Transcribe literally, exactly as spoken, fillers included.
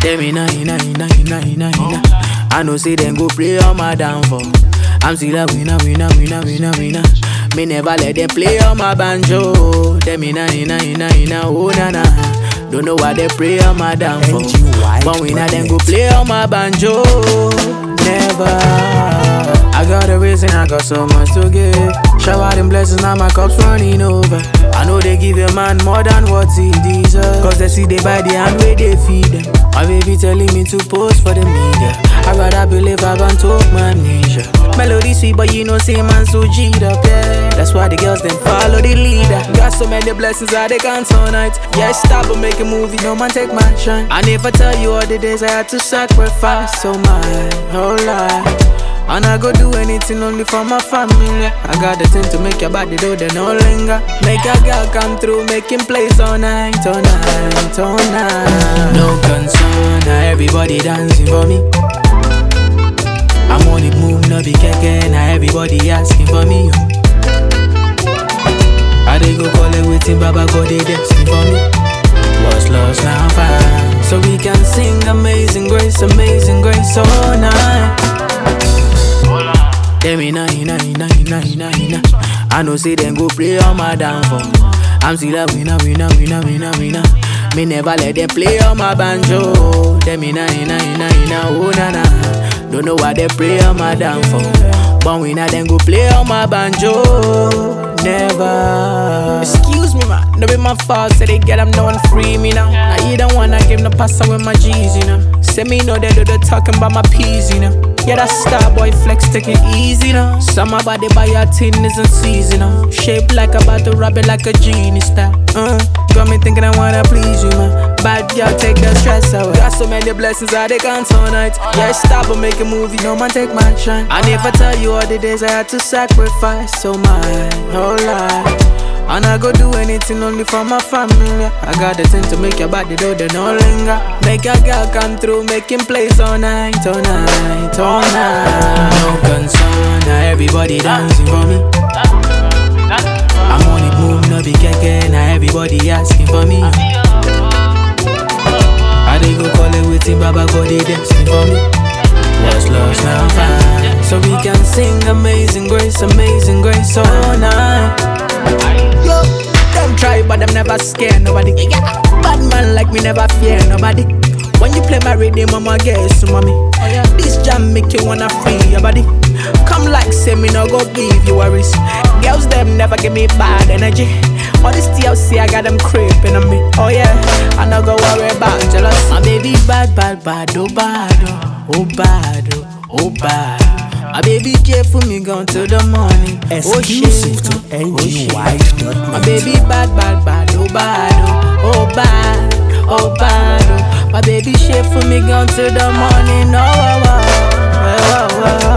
Them inna, inna, inna, inna, inna, inna. I know say them go play on my downfall. I'm still a winner, winner, winner, winner, winner. Me never let them play on my banjo. Them inna, inna, inna, inna, oh na na. Don't know why they pray on my downfall. But winner them go play on my banjo. Never. I got a reason, I got so much to give. Shower them blessings, now my cup's running over. I know they give a man more than what he deserves. Cause they see they buy the hand where they feed them. My baby telling me to post for the media. I gotta believe I can talk my amnesia. Melody sweet, but you know, say man so G'd up, yeah. That's why the girls then follow the leader. Got so many blessings that they can't tonight. Yeah, stop and make a movie, no man take my shine. I never tell you all the days I had to sacrifice so my whole life. And I go do anything only for my family. I got the thing to make your body do the no linger. Make a girl come through, making plays all night, all night, all night. No concern, now everybody dancing for me. I'm on the move, no be keke, now everybody asking for me. I dey go call it waiting, Baba God they dancing for me. What's lost now fine, so we can sing Amazing Grace, Amazing Grace all night. Them inna, inna, inna, inna, inna, inna. I know say them go play on my downfall. I'm still a winner, winner, winner, winner, winner. Me never let them play on my banjo. Them inna, inna, inna, inna, oh na na. Don't know why they pray on my downfall. But winner them go play on my banjo. Never. Excuse me man, no be my fault. Say they get them no one free me now. Now you don't wanna give no pass with my G's, you know. Say me know they do the talking about my P's, you know. Yeah, that star boy flex, take it easy now. Some about they buy your tin isn't seasonal. Shaped like about to rub it like a genie star. Uh, got me thinking I wanna please you, man. Bad girl, take the stress away. Got so many blessings that they can't tonight. Yeah, stop and make a movie, no man take my shine. I never tell you all the days I had to sacrifice so my whole life. And I go do anything only for my family. I got the thing to make your body do the no linger. Make a girl come through, making plays all night, all night, all night. No concern, now everybody dancing for me. I'm on the move, no be keke, now everybody asking for me. I dey go call it waiting, Baba God they dancing for me. What's lost now fine, so we can sing Amazing Grace, Amazing Grace all night. Yo, them try but them never scare nobody. Yeah, bad man like me never fear nobody. When you play my rhythm, I'ma guess mommy. This jam make you wanna free your body. Come like say me no go give you worries. Girls them never give me bad energy. All this T L C I got them creeping on me. Oh yeah, I no go worry about jealous. My baby bad, bad, bad, oh bad, oh, oh bad, oh, oh bad. My baby care for me gone to the morning. Exclusive oh, to N G Y. My baby bad, bad, bad, oh bad, oh, oh bad, oh bad. Oh. My baby share for me gone to the morning. Oh, oh, oh, oh, oh, oh.